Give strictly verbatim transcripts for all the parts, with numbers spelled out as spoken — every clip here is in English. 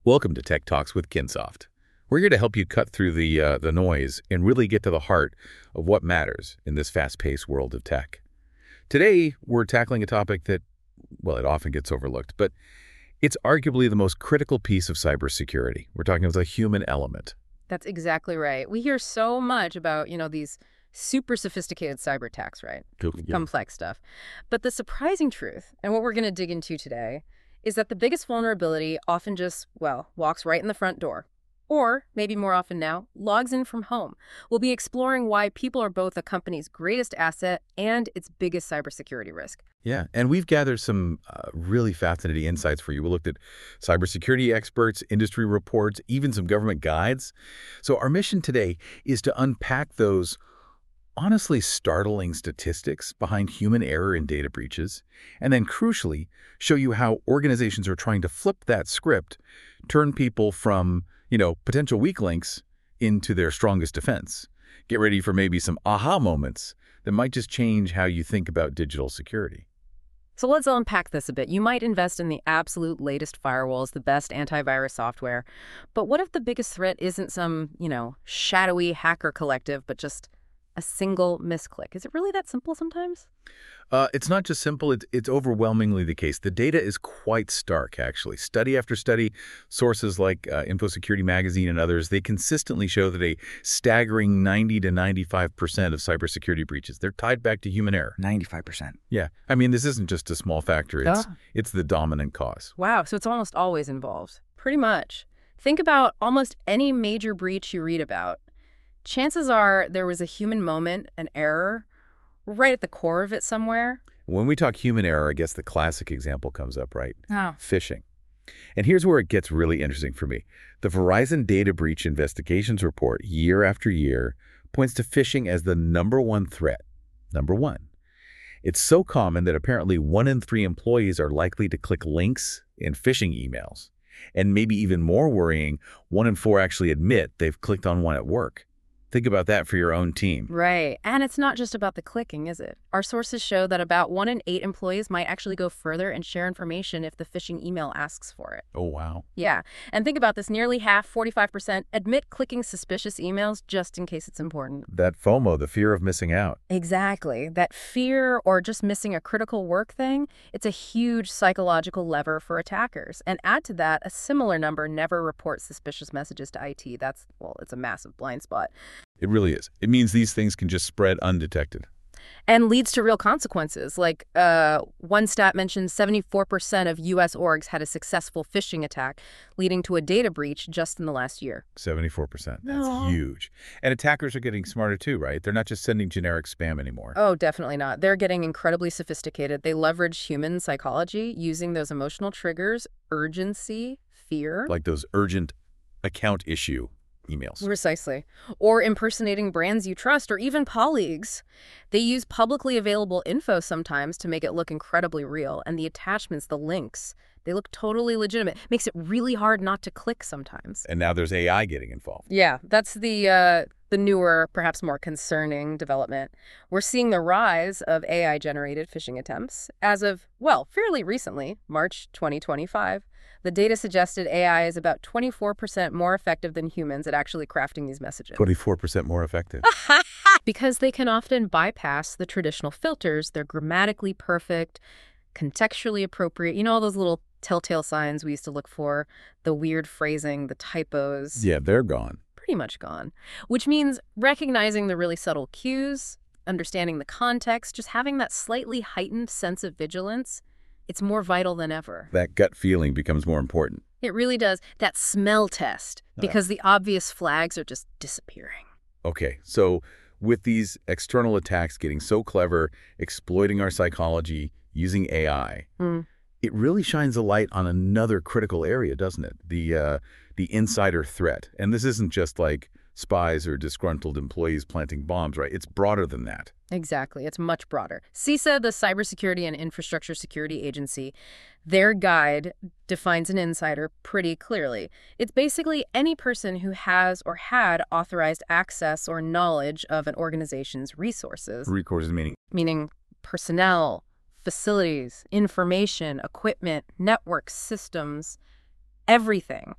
Welcome to Tech Talks with Kinsoft. We're here to help you cut through the uh, the noise and really get to the heart of what matters in this fast-paced world of tech. Today, we're tackling a topic that, well, it often gets overlooked, but it's arguably the most critical piece of cybersecurity. We're talking about the human element. That's exactly right. We hear so much about, you know, these super sophisticated cyber attacks, right? Yeah. Complex stuff. But the surprising truth, and what we're going to dig into today, is that the biggest vulnerability often just, well, walks right in the front door. Or, maybe more often now, logs in from home. We'll be exploring why people are both a company's greatest asset and its biggest cybersecurity risk. Yeah, and we've gathered some uh, really fascinating insights for you. We looked at cybersecurity experts, industry reports, even some government guides. So our mission today is to unpack those honestly startling statistics behind human error in data breaches, and then crucially, show you how organizations are trying to flip that script, turn people from, you know, potential weak links into their strongest defense. Get ready for maybe some aha moments that might just change how you think about digital security. So let's unpack this a bit. You might invest in the absolute latest firewalls, the best antivirus software. But what if the biggest threat isn't some, you know, shadowy hacker collective, but just a single misclick? Is it really that simple sometimes? Uh, it's not just simple, it's, it's overwhelmingly the case. The data is quite stark, actually. Study after study, sources like uh, InfoSecurity Magazine and others, they consistently show that a staggering ninety to ninety-five percent of cybersecurity breaches, they're tied back to human error. ninety-five percent. Yeah. I mean, this isn't just a small factor. It's, Ah. it's the dominant cause. Wow, so it's almost always involved. Pretty much. Think about almost any major breach you read about. Chances are there was a human moment, an error, right at the core of it somewhere. When we talk human error, I guess the classic example comes up, right? Oh. Phishing. And here's where it gets really interesting for me. The Verizon Data Breach Investigations Report, year after year, points to phishing as the number one threat. Number one. It's so common that apparently one in three employees are likely to click links in phishing emails. And maybe even more worrying, one in four actually admit they've clicked on one at work. Think about that for your own team. Right. And it's not just about the clicking, is it? Our sources show that about one in eight employees might actually go further and share information if the phishing email asks for it. Oh, wow. Yeah. And think about this. Nearly half, forty-five percent, admit clicking suspicious emails just in case it's important. That FOMO, the fear of missing out. Exactly. That fear or just missing a critical work thing, it's a huge psychological lever for attackers. And add to that, a similar number never report suspicious messages to I T. That's, well, it's a massive blind spot. It really is. It means these things can just spread undetected. And leads to real consequences. Like uh, one stat mentions seventy-four percent of U S orgs had a successful phishing attack, leading to a data breach just in the last year. seventy-four percent. That's Aw. huge. And attackers are getting smarter too, right? They're not just sending generic spam anymore. Oh, definitely not. They're getting incredibly sophisticated. They leverage human psychology using those emotional triggers, urgency, fear. Like those urgent account issue emails. Precisely. Or impersonating brands you trust, or even colleagues. They use publicly available info sometimes to make it look incredibly real. And the attachments, the links, they look totally legitimate. Makes it really hard not to click sometimes. And now there's A I getting involved. Yeah, that's the uh, the newer, perhaps more concerning development. We're seeing the rise of A I-generated phishing attempts. As of, well, fairly recently, March twenty twenty-five, the data suggested A I is about twenty-four percent more effective than humans at actually crafting these messages. twenty-four percent more effective. Because they can often bypass the traditional filters. They're grammatically perfect, contextually appropriate. You know, all those little telltale signs we used to look for, the weird phrasing, the typos. Yeah, they're gone. Pretty much gone. Which means recognizing the really subtle cues, understanding the context, just having that slightly heightened sense of vigilance, it's more vital than ever. That gut feeling becomes more important. It really does. That smell test, because the obvious flags are just disappearing. Okay, so with these external attacks getting so clever, exploiting our psychology, using A I, Mm. it really shines a light on another critical area, doesn't it? The uh, the insider threat. And this isn't just like spies or disgruntled employees planting bombs, right? It's broader than that. Exactly. It's much broader. CISA, the Cybersecurity and Infrastructure Security Agency, their guide defines an insider pretty clearly. It's basically any person who has or had authorized access or knowledge of an organization's resources. Recourses meaning? Meaning personnel, facilities, information, equipment, networks, systems, everything.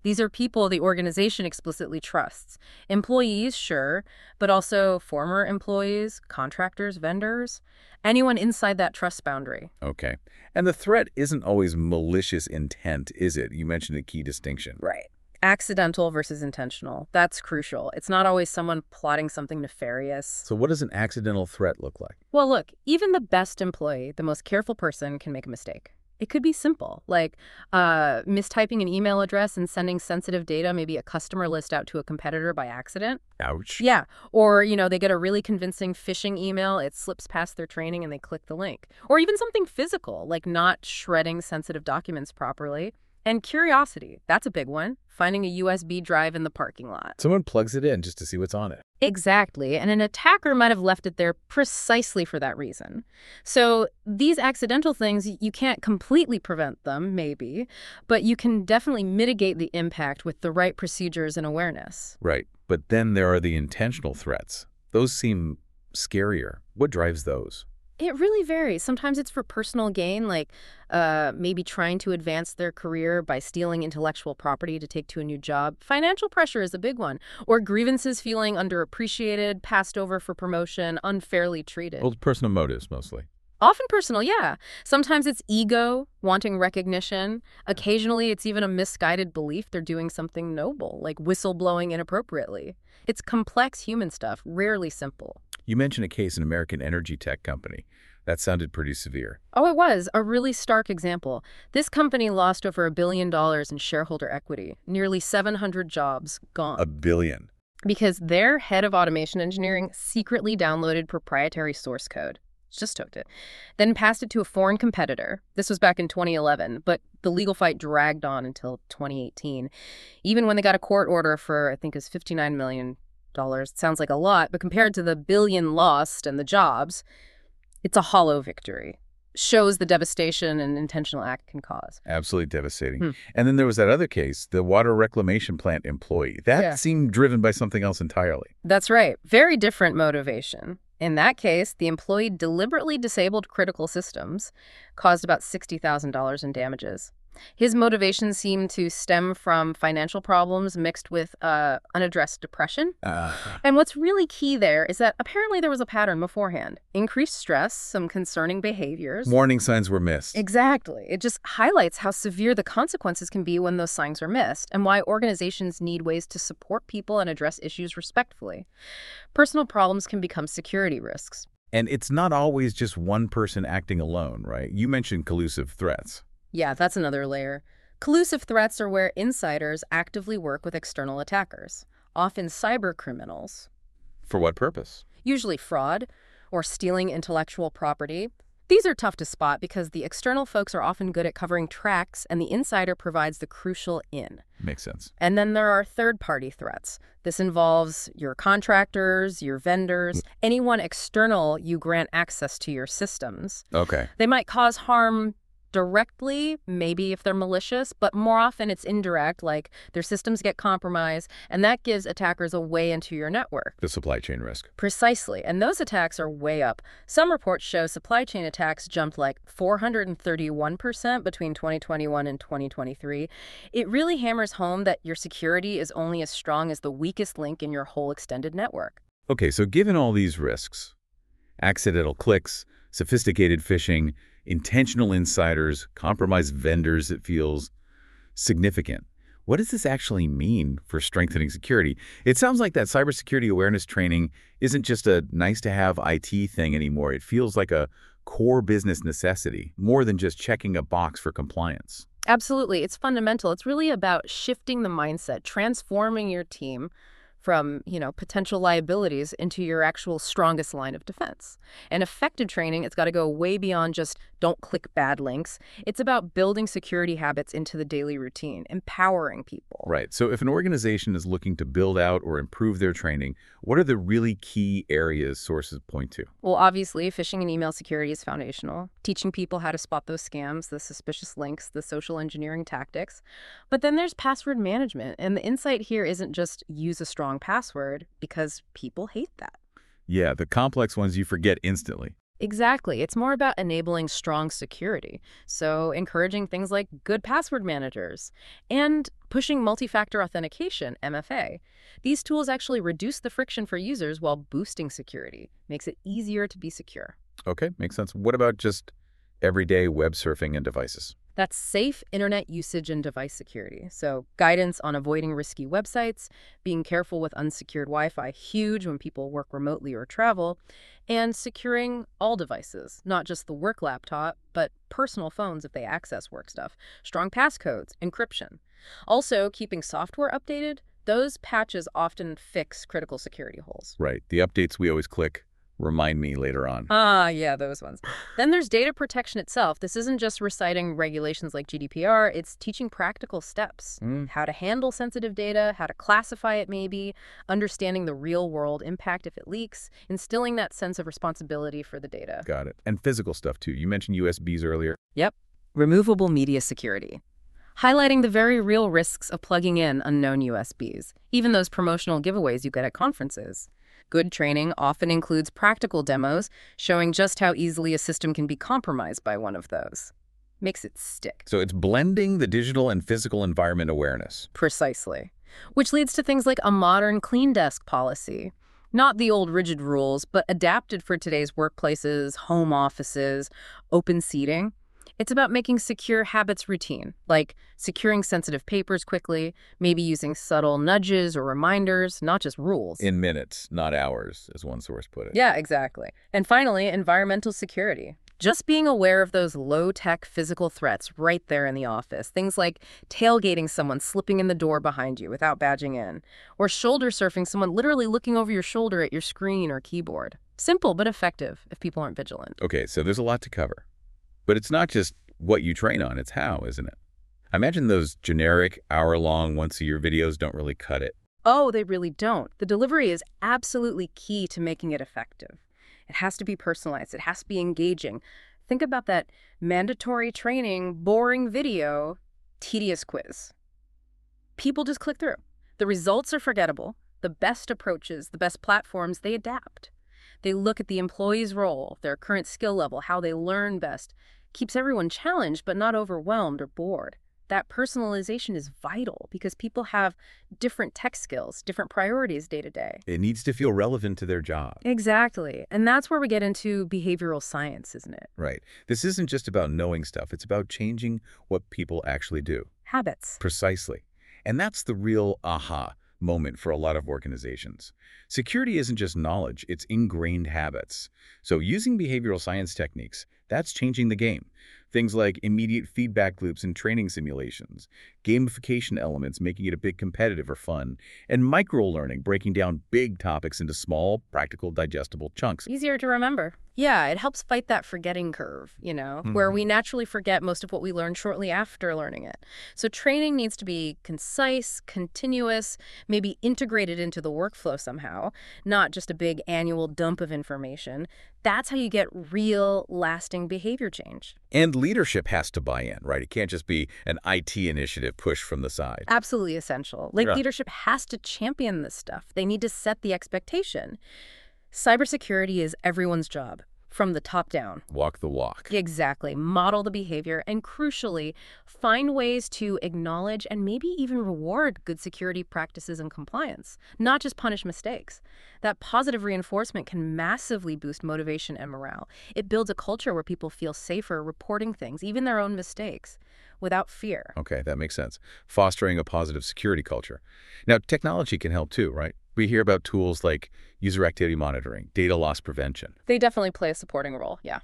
These are people the organization explicitly trusts. Employees, sure, but also former employees, contractors, vendors, anyone inside that trust boundary. Okay. And the threat isn't always malicious intent, is it? You mentioned a key distinction. Right. Accidental versus intentional. That's crucial. It's not always someone plotting something nefarious. So what does an accidental threat look like? Well, look, even the best employee, the most careful person, can make a mistake. It could be simple, like uh, mistyping an email address and sending sensitive data, maybe a customer list out to a competitor by accident. Ouch. Yeah. Or, you know, they get a really convincing phishing email, it slips past their training and they click the link. Or even something physical, like not shredding sensitive documents properly. And curiosity, that's a big one. Finding a U S B drive in the parking lot. Someone plugs it in just to see what's on it. Exactly. And an attacker might have left it there precisely for that reason. So these accidental things, you can't completely prevent them, maybe, but you can definitely mitigate the impact with the right procedures and awareness. Right. But then there are the intentional threats. Those seem scarier. What drives those? It really varies. Sometimes it's for personal gain, like uh, maybe trying to advance their career by stealing intellectual property to take to a new job. Financial pressure is a big one. Or grievances feeling underappreciated, passed over for promotion, unfairly treated. Well, personal motives, mostly. Often personal, yeah. Sometimes it's ego, wanting recognition. Occasionally it's even a misguided belief they're doing something noble, like whistleblowing inappropriately. It's complex human stuff, rarely simple. You mentioned a case in an American energy tech company. That sounded pretty severe. Oh, it was. A really stark example. This company lost over a billion dollars in shareholder equity, nearly seven hundred jobs gone. A billion. Because their head of automation engineering secretly downloaded proprietary source code. Just took it. Then passed it to a foreign competitor. This was back in twenty eleven, but the legal fight dragged on until twenty eighteen. Even when they got a court order for, I think it was fifty-nine million dollars. It sounds like a lot, but compared to the billion lost and the jobs, it's a hollow victory. Shows the devastation an intentional act can cause. Absolutely devastating. Hmm. And then there was that other case, the water reclamation plant employee. That Yeah. seemed driven by something else entirely. That's right. Very different motivation. In that case, the employee deliberately disabled critical systems, caused about sixty thousand dollars in damages. His motivation seemed to stem from financial problems mixed with uh, unaddressed depression. Uh, And what's really key there is that apparently there was a pattern beforehand. Increased stress, some concerning behaviors. warning signs were missed. Exactly. It just highlights how severe the consequences can be when those signs are missed and why organizations need ways to support people and address issues respectfully. Personal problems can become security risks. And it's not always just one person acting alone, right? You mentioned collusive threats. Yeah, that's another layer. Collusive threats are where insiders actively work with external attackers, often cyber criminals, For what purpose? usually fraud or stealing intellectual property. These are tough to spot because the external folks are often good at covering tracks and the insider provides the crucial in. Makes sense. And then there are third-party threats. This involves your contractors, your vendors, anyone external you grant access to your systems. Okay. They might cause harm directly, maybe if they're malicious, but more often it's indirect, like their systems get compromised, and that gives attackers a way into your network. The supply chain risk. Precisely, and those attacks are way up. Some reports show supply chain attacks jumped like four hundred thirty-one percent between twenty twenty-one and twenty twenty-three. It really hammers home that your security is only as strong as the weakest link in your whole extended network. Okay, so given all these risks, accidental clicks, sophisticated phishing, intentional insiders, compromised vendors, it feels significant. What does this actually mean for strengthening security? It sounds like that cybersecurity awareness training isn't just a nice-to-have I T thing anymore. It feels like a core business necessity, more than just checking a box for compliance. Absolutely. It's fundamental. It's really about shifting the mindset, transforming your team from, you know, potential liabilities into your actual strongest line of defense. And effective training, it's got to go way beyond just don't click bad links. It's about building security habits into the daily routine, empowering people. Right. So if an organization is looking to build out or improve their training, what are the really key areas sources point to? Well, obviously, phishing and email security is foundational. Teaching people how to spot those scams, the suspicious links, the social engineering tactics. But then there's password management. And the insight here isn't just use a strong password, because people hate that. Yeah, the complex ones you forget instantly. Exactly. It's more about enabling strong security. So, encouraging things like good password managers and pushing multi-factor authentication, M F A. These tools actually reduce the friction for users while boosting security, makes it easier to be secure. Okay, makes sense. What about just everyday web surfing and devices? That's safe internet usage and device security. So, guidance on avoiding risky websites, being careful with unsecured Wi-Fi, huge when people work remotely or travel, and securing all devices, not just the work laptop, but personal phones if they access work stuff, strong passcodes, encryption. Also, keeping software updated, those patches often fix critical security holes. Right. The updates we always click, remind me later on. Ah, yeah, those ones. Then there's data protection itself. This isn't just reciting regulations like G D P R, it's teaching practical steps. Mm, How to handle sensitive data, how to classify it maybe, understanding the real-world impact if it leaks, instilling that sense of responsibility for the data. got it. And physical stuff too. You mentioned U S Bs earlier. Yep. Removable media security. Highlighting the very real risks of plugging in unknown U S Bs, even those promotional giveaways you get at conferences. Good training often includes practical demos showing just how easily a system can be compromised by one of those. Makes it stick. So it's blending the digital and physical environment awareness. Precisely. Which leads to things like a modern clean desk policy. Not the old rigid rules, but adapted for today's workplaces, home offices, open seating. It's about making secure habits routine, like securing sensitive papers quickly, maybe using subtle nudges or reminders, not just rules. In minutes, not hours, as one source put it. Yeah, exactly. And finally, environmental security. Just being aware of those low-tech physical threats right there in the office. Things like tailgating someone slipping in the door behind you without badging in, or shoulder surfing someone literally looking over your shoulder at your screen or keyboard. Simple but effective if people aren't vigilant. Okay, so there's a lot to cover. But it's not just what you train on, it's how, isn't it? I imagine those generic hour-long, once-a-year videos don't really cut it. Oh, they really don't. The delivery is absolutely key to making it effective. It has to be personalized. It has to be engaging. Think about that mandatory training, boring video, tedious quiz. People just click through. The results are forgettable. The best approaches, the best platforms, they adapt. They look at the employee's role, their current skill level, how they learn best. Keeps everyone challenged but not overwhelmed or bored. That personalization is vital because people have different tech skills, different priorities day to day. It needs to feel relevant to their job. Exactly. And that's where we get into behavioral science, isn't it? Right. This isn't just about knowing stuff. It's about changing what people actually do. Habits. Precisely. And that's the real aha moment for a lot of organizations. Security isn't just knowledge, it's ingrained habits. So using behavioral science techniques, that's changing the game. Things like immediate feedback loops in training simulations, gamification elements making it a bit competitive or fun, and micro-learning breaking down big topics into small, practical, digestible chunks. Easier to remember. Yeah, it helps fight that forgetting curve, you know, mm-hmm. where we naturally forget most of what we learned shortly after learning it. So training needs to be concise, continuous, maybe integrated into the workflow somehow, not just a big annual dump of information. That's how you get real, lasting behavior change. And leadership has to buy in, right? It can't just be an I T initiative pushed from the side. Absolutely essential. Like, Yeah. leadership has to champion this stuff. They need to set the expectation. Cybersecurity is everyone's job, from the top down. Walk the walk. Exactly. Model the behavior and, crucially, find ways to acknowledge and maybe even reward good security practices and compliance, not just punish mistakes. That positive reinforcement can massively boost motivation and morale. It builds a culture where people feel safer reporting things, even their own mistakes, without fear. Okay, that makes sense. Fostering a positive security culture. Now, technology can help too, right? We hear about tools like user activity monitoring, data loss prevention. They definitely play a supporting role, yeah.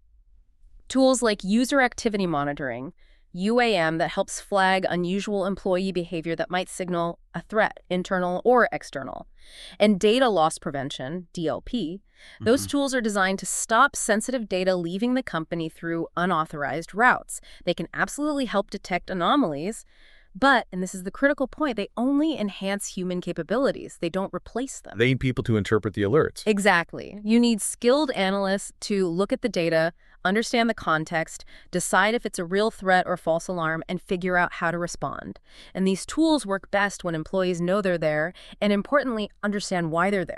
Tools like user activity monitoring, U A M, that helps flag unusual employee behavior that might signal a threat, internal or external. And data loss prevention, D L P, those Mhm. tools are designed to stop sensitive data leaving the company through unauthorized routes. They can absolutely help detect anomalies, but, and this is the critical point, they only enhance human capabilities. They don't replace them. They need people to interpret the alerts. Exactly. You need skilled analysts to look at the data, understand the context, decide if it's a real threat or false alarm, and figure out how to respond. And these tools work best when employees know they're there and, importantly, understand why they're there.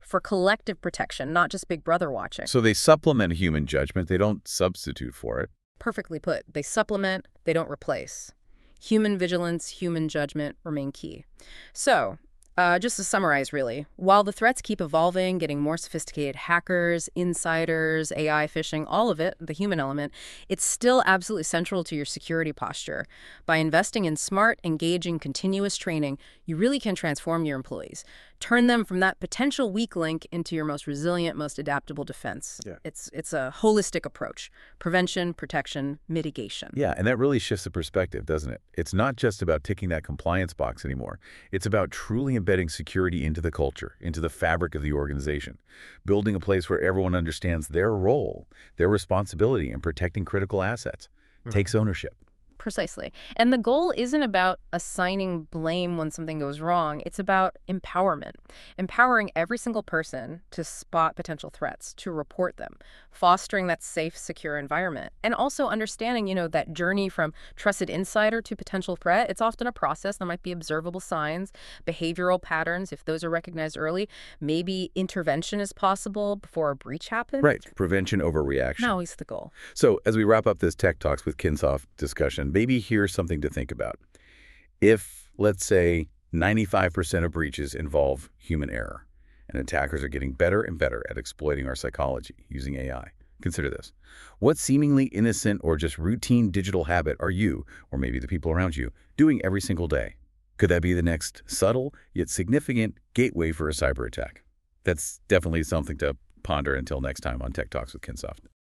for collective protection, not just Big Brother watching. So they supplement human judgment. They don't substitute for it. Perfectly put. They supplement, they don't replace. Human vigilance, human judgment remain key. So, uh, just to summarize, really, while the threats keep evolving, getting more sophisticated, hackers, insiders, A I phishing, all of it, the human element, it's still absolutely central to your security posture. By investing in smart, engaging, continuous training, you really can transform your employees. Turn them from that potential weak link into your most resilient, most adaptable defense. Yeah. It's, it's a holistic approach. Prevention, protection, mitigation. Yeah, and that really shifts the perspective, doesn't it? It's not just about ticking that compliance box anymore. It's about truly embedding security into the culture, into the fabric of the organization, building a place where everyone understands their role, their responsibility in protecting critical assets, Mhm. takes ownership. Precisely. And the goal isn't about assigning blame when something goes wrong. It's about empowerment. Empowering every single person to spot potential threats, to report them, fostering that safe, secure environment. And also understanding, you know, that journey from trusted insider to potential threat. It's often a process. There might be observable signs, behavioral patterns. If those are recognized early, maybe intervention is possible before a breach happens. Right, prevention over reaction. Not always the goal. So as we wrap up this Tech Talks with Kinsoft discussion, maybe here's something to think about. If, let's say, ninety-five percent of breaches involve human error, and attackers are getting better and better at exploiting our psychology using A I, consider this. What seemingly innocent or just routine digital habit are you, or maybe the people around you, doing every single day? Could that be the next subtle yet significant gateway for a cyber attack? That's definitely something to ponder until next time on Tech Talks with Kinsoft.